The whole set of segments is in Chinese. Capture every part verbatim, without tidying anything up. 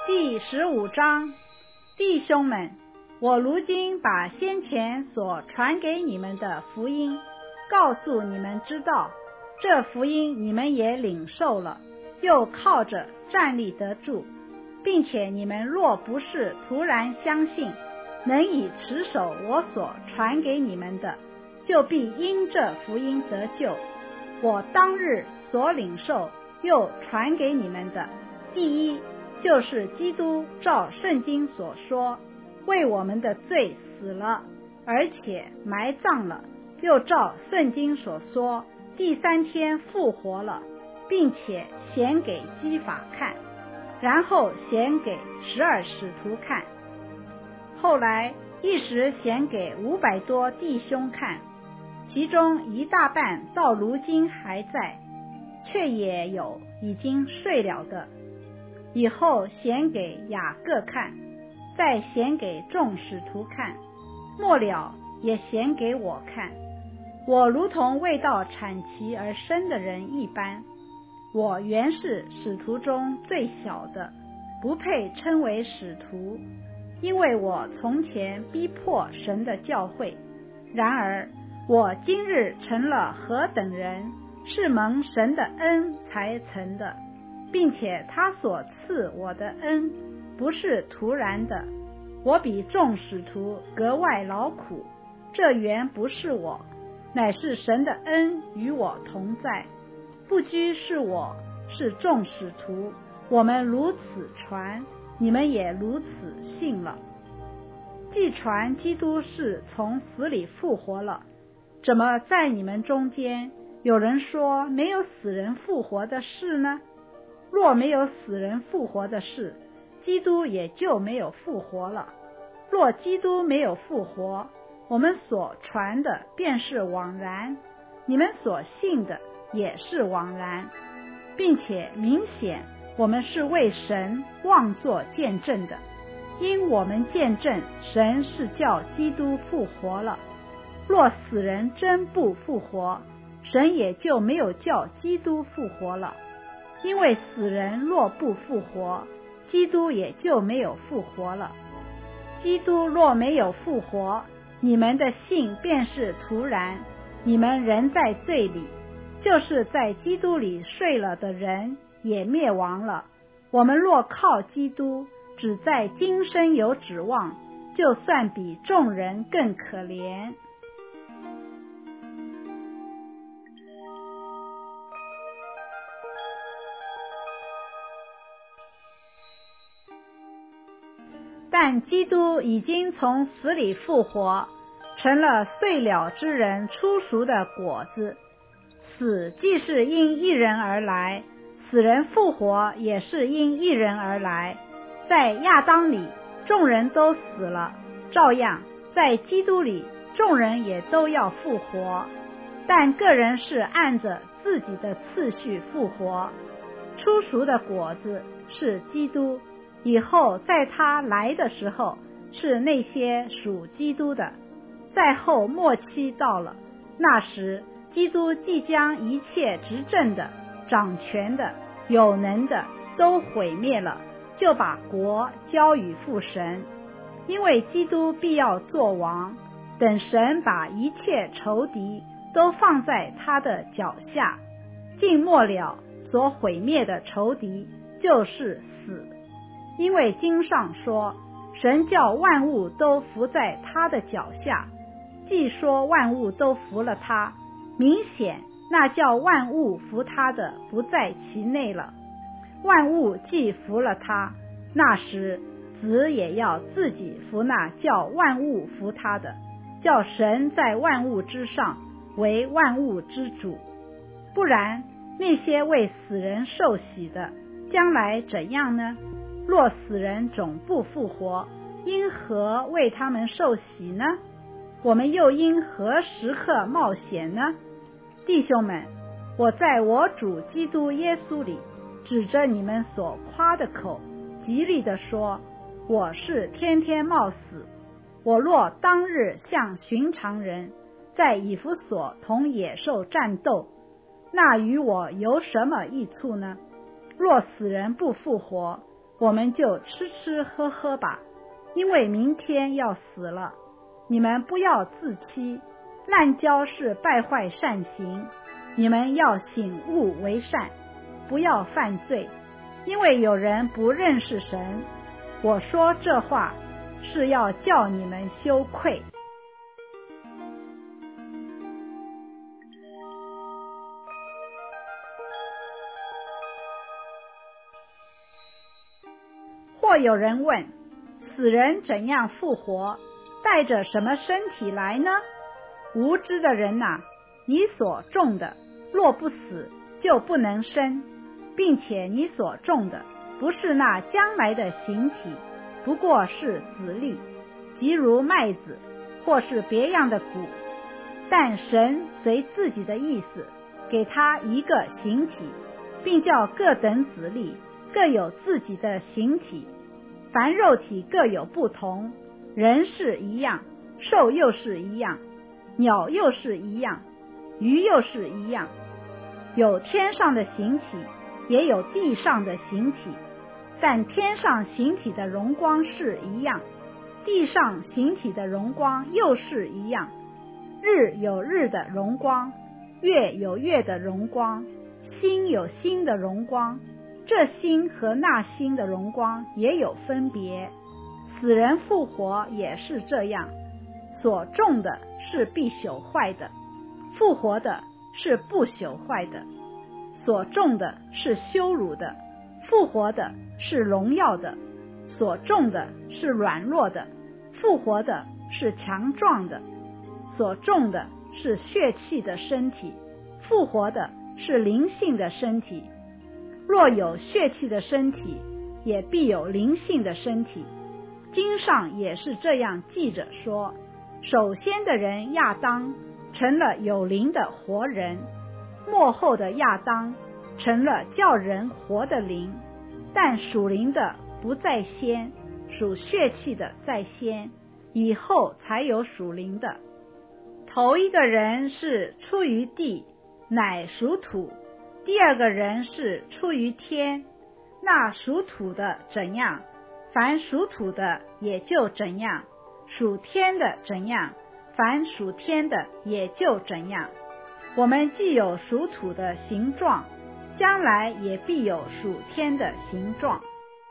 第十五章，弟兄们，我如今把先前所传给你们的福音告诉你们知道，这福音你们也领受了，又靠着站立得住，并且你们若不是突然相信，能以持守我所传给你们的，就必因这福音得救。我当日所领受又传给你们的，第一就是基督照圣经所说，为我们的罪死了，而且埋葬了，又照圣经所说，第三天复活了，并且显给基法看，然后显给十二使徒看，后来一时显给五百多弟兄看，其中一大半到如今还在，却也有已经睡了的。以后显给雅各看，再显给众使徒看，末了也显给我看。我如同未到产期而生的人一般，我原是使徒中最小的，不配称为使徒，因为我从前逼迫神的教会。然而我今日成了何等人，是蒙神的恩才成的，并且他所赐我的恩不是突然的，我比众使徒格外劳苦，这原不是我，乃是神的恩与我同在。不拘是我，是众使徒，我们如此传，你们也如此信了。既传基督是从死里复活了，怎么在你们中间有人说没有死人复活的事呢？若没有死人复活的事，基督也就没有复活了。若基督没有复活，我们所传的便是枉然，你们所信的也是枉然，并且明显我们是为神妄作见证的，因我们见证神是叫基督复活了。若死人真不复活，神也就没有叫基督复活了。因为死人若不复活，基督也就没有复活了。基督若没有复活，你们的信便是徒然，你们仍在罪里，就是在基督里睡了的人也灭亡了。我们若靠基督，只在今生有指望，就算比众人更可怜。但基督已经从死里复活，成了睡了之人初熟的果子。死既是因一人而来，死人复活也是因一人而来。在亚当里众人都死了，照样在基督里众人也都要复活，但个人是按着自己的次序复活。初熟的果子是基督，以后在他来的时候是那些属基督的。再后末期到了，那时基督即将一切执政的、掌权的、有能的都毁灭了，就把国交与父神。因为基督必要做王，等神把一切仇敌都放在他的脚下。尽末了所毁灭的仇敌就是死，因为经上说，神叫万物都伏在他的脚下。既说万物都服了他，明显那叫万物服他的不在其内了。万物既服了他，那时子也要自己服那叫万物服他的，叫神在万物之上为万物之主。不然那些为死人受洗的将来怎样呢？若死人总不复活，因何为他们受洗呢？我们又因何时刻冒险呢？弟兄们，我在我主基督耶稣里指着你们所夸的口，极力地说，我是天天冒死。我若当日像寻常人，在以弗所同野兽战斗，那与我有什么益处呢？若死人不复活， 我们就吃吃喝喝吧，因为明天要死了。你们不要自欺，滥交是败坏善行，你们要醒悟为善，不要犯罪，因为有人不认识神。我说这话是要叫你们羞愧。或有人问，死人怎样复活？带着什么身体来呢？无知的人哪，你所种的若不死，就不能生，并且你所种的不是那将来的形体，不过是子粒，即如麦子或是别样的谷。但神随自己的意思给他一个形体，并叫各等子粒各有自己的形体。凡肉体各有不同，人是一样，兽又是一样，鸟又是一样，鱼又是一样。有天上的形体，也有地上的形体，但天上形体的荣光是一样，地上形体的荣光又是一样。日有日的荣光，月有月的荣光，星有星的荣光，这星和那星的荣光也有分别。死人复活也是这样，所种的是必朽坏的，复活的是不朽坏的；所种的是羞辱的，复活的是荣耀的；所种的是软弱的，复活的是强壮的；所种的是血气的身体，复活的是灵性的身体。若有血气的身体，也必有灵性的身体。经上也是这样记着说，首先的人亚当成了有灵的活人，末后的亚当成了叫人活的灵。但属灵的不在先，属血气的在先，以后才有属灵的。头一个人是出于地，乃属土；第二个人是出于天。那属土的怎样，凡属土的也就怎样；属天的怎样，凡属天的也就怎样。我们既有属土的形状，将来也必有属天的形状。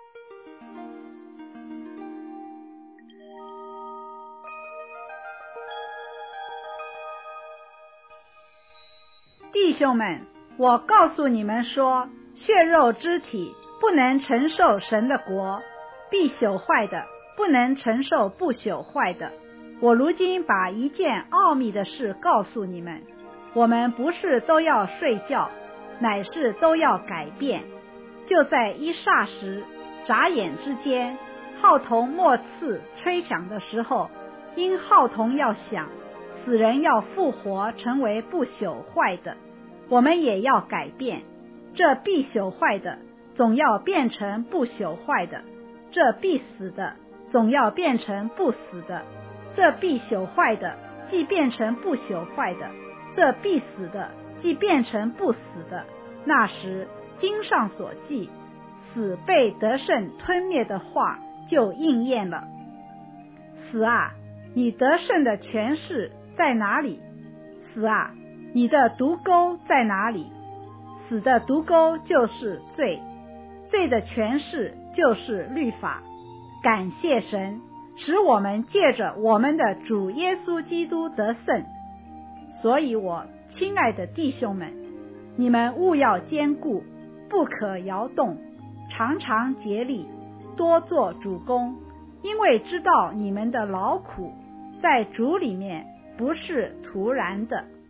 弟兄们，我告诉你们说，血肉之体不能承受神的国，必朽坏的不能承受不朽坏的。我如今把一件奥秘的事告诉你们，我们不是都要睡觉，乃是都要改变。就在一霎时，眨眼之间，号筒末次吹响的时候，因号筒要响，死人要复活成为不朽坏的，我们也要改变。这必朽坏的总要变成不朽坏的，这必死的总要变成不死的，这必朽坏的既变成不朽坏的，这必死的既变成不死的。那时经上所记，死被得胜吞灭的话就应验了。死啊，你得胜的权势在哪里？死啊，你的毒钩在哪里？死的毒钩就是罪，罪的权势就是律法。感谢神，使我们借着我们的主耶稣基督得胜。所以我亲爱的弟兄们，你们务要坚固，不可摇动，常常竭力，多做主工，因为知道你们的劳苦在主里面不是徒然的。